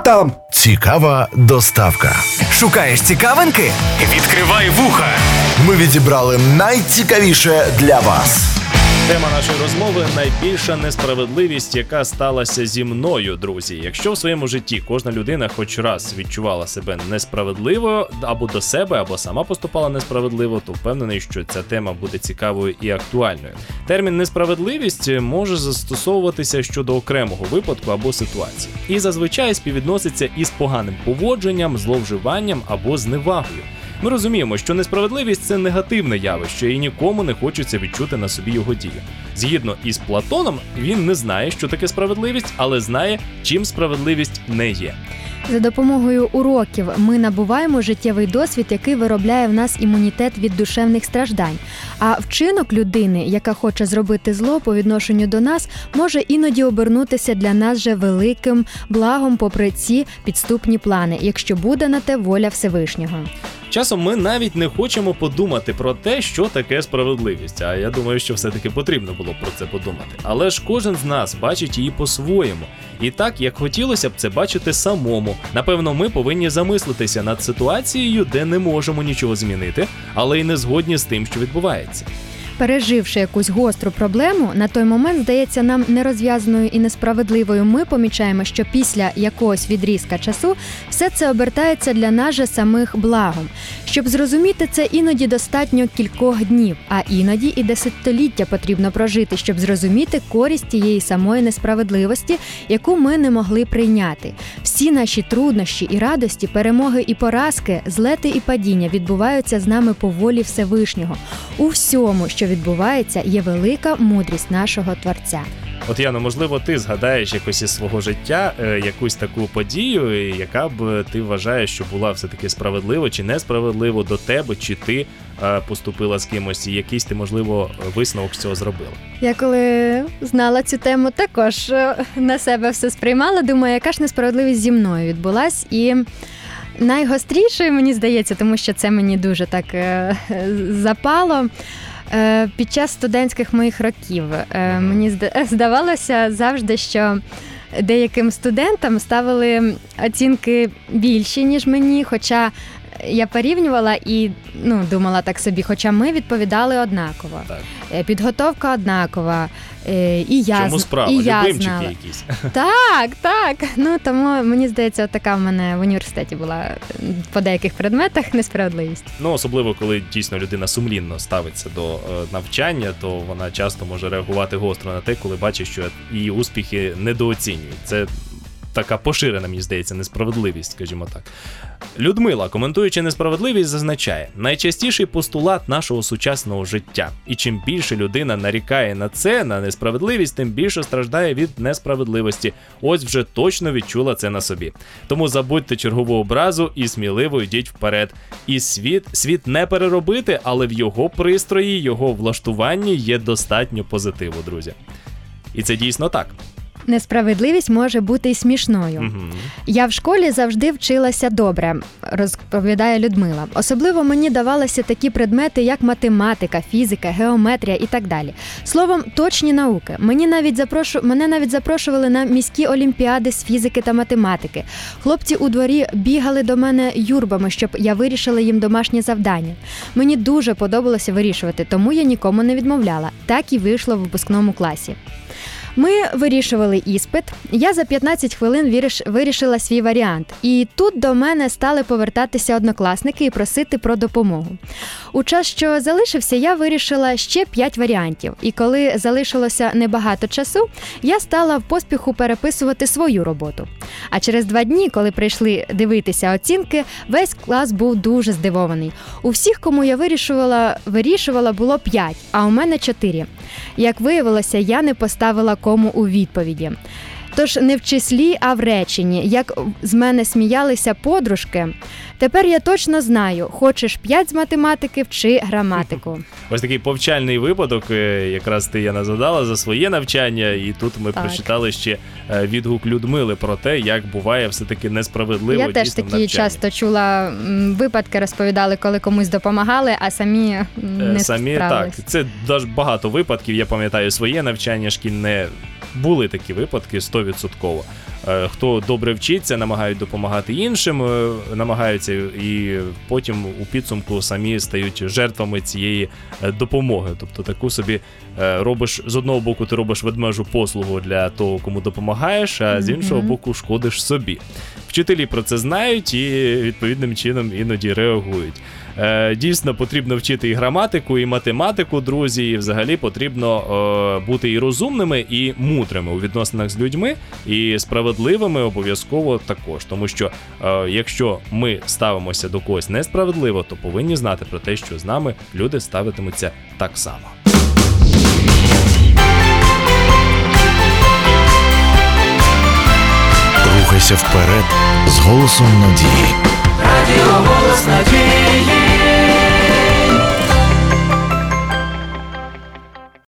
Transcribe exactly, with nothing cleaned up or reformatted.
там. Цікава доставка. Шукаєш цікавинки? Відкривай вуха. Ми відібрали найцікавіше для вас. Тема нашої розмови – найбільша несправедливість, яка сталася зі мною, друзі. Якщо в своєму житті кожна людина хоч раз відчувала себе несправедливо, або до себе, або сама поступала несправедливо, то впевнений, що ця тема буде цікавою і актуальною. Термін «несправедливість» може застосовуватися щодо окремого випадку або ситуації. І зазвичай співвідноситься із поганим поводженням, зловживанням або зневагою. Ми розуміємо, що несправедливість – це негативне явище, і нікому не хочеться відчути на собі його дії. Згідно із Платоном, він не знає, що таке справедливість, але знає, чим справедливість не є. За допомогою уроків ми набуваємо життєвий досвід, який виробляє в нас імунітет від душевних страждань. А вчинок людини, яка хоче зробити зло по відношенню до нас, може іноді обернутися для нас же великим благом попри ці підступні плани, якщо буде на те воля Всевишнього. Часом ми навіть не хочемо подумати про те, що таке справедливість, а я думаю, що все-таки потрібно було про це подумати. Але ж кожен з нас бачить її по-своєму. І так, як хотілося б це бачити самому. Напевно, ми повинні замислитися над ситуацією, де не можемо нічого змінити, але й не згодні з тим, що відбувається. Переживши якусь гостру проблему, на той момент здається нам нерозв'язаною і несправедливою, ми помічаємо, що після якогось відрізка часу все це обертається для нас же самих благом. Щоб зрозуміти це, іноді достатньо кількох днів, а іноді і десятиліття потрібно прожити, щоб зрозуміти користь тієї самої несправедливості, яку ми не могли прийняти. Всі наші труднощі і радості, перемоги і поразки, злети і падіння відбуваються з нами по волі Всевишнього. У всьому, що відбувається, є велика мудрість нашого Творця. От, Яно, можливо, ти згадаєш якось із свого життя е, якусь таку подію, яка б ти вважаєш, що була все-таки справедливо чи несправедливо до тебе, чи ти е, поступила з кимось, і якийсь ти, можливо, висновок з цього зробила? Я коли знала цю тему, також на себе все сприймала, думаю, яка ж несправедливість зі мною відбулась, і найгострішою, мені здається, тому що це мені дуже так е, запало, під час студентських моїх років. Мені здавалося завжди, що деяким студентам ставили оцінки більші, ніж мені, хоча я порівнювала і ну, думала так собі, хоча ми відповідали однаково. Так. Підготовка однакова. І я, Чому справа? І я Любимчики знала. якісь. Так, так. Ну, тому, мені здається, от така в мене в університеті була по деяких предметах несправедливість. Ну, особливо, коли дійсно людина сумлінно ставиться до е, навчання, то вона часто може реагувати гостро на те, коли бачить, що її успіхи недооцінюють. Це така поширена, мені здається, несправедливість, скажімо так. Людмила, коментуючи несправедливість, зазначає: найчастіший постулат нашого сучасного життя. І чим більше людина нарікає на це, на несправедливість, тим більше страждає від несправедливості. Ось вже точно відчула це на собі. Тому забудьте чергову образу і сміливо йдіть вперед. І світ, світ не переробити, але в його пристрої, його влаштуванні є достатньо позитиву, друзі. І це дійсно так. Несправедливість може бути й смішною. Угу. Я в школі завжди вчилася добре, розповідає Людмила. Особливо мені давалися такі предмети, як математика, фізика, геометрія і так далі. Словом, точні науки. Мені навіть запрошу... Мене навіть запрошували на міські олімпіади з фізики та математики. Хлопці у дворі бігали до мене юрбами, щоб я вирішила їм домашнє завдання. Мені дуже подобалося вирішувати, тому я нікому не відмовляла. Так і вийшло в випускному класі. Ми вирішували іспит, я за п'ятнадцять хвилин вирішила свій варіант. І тут до мене стали повертатися однокласники і просити про допомогу. У час, що залишився, я вирішила ще п'ять варіантів. І коли залишилося небагато часу, я стала в поспіху переписувати свою роботу. А через два дні, коли прийшли дивитися оцінки, весь клас був дуже здивований. У всіх, кому я вирішувала, вирішувала, було п'ять, а у мене чотири. Як виявилося, я не поставила кому у відповіді. Тож не в числі, а в реченні. Як з мене сміялися подружки, тепер я точно знаю, хочеш п'ять з математики, вчи граматику. Ось такий повчальний випадок, якраз ти, Яна, задала за своє навчання, і тут ми так. прочитали ще відгук Людмили про те, як буває все-таки несправедливо я теж такі часто чула випадки, розповідали, коли комусь допомагали, а самі не самі, справились. Так, це дуже багато випадків, я пам'ятаю своє навчання шкільне. були такі випадки сто відсотків. Хто добре вчиться, намагають допомагати іншим, намагаються і потім у підсумку самі стають жертвами цієї допомоги. Тобто таку собі робиш, з одного боку ти робиш ведмежу послугу для того, кому допомагаєш, а з іншого боку шкодиш собі. Вчителі про це знають і відповідним чином іноді реагують. Дійсно, потрібно вчити і граматику, і математику, друзі, і взагалі потрібно е, бути і розумними, і мудрими у відносинах з людьми, і справедливими обов'язково також. Тому що е, якщо ми ставимося до когось несправедливо, то повинні знати про те, що з нами люди ставитимуться так само. Рухайся вперед з голосом надії. Радіо «Голос надії».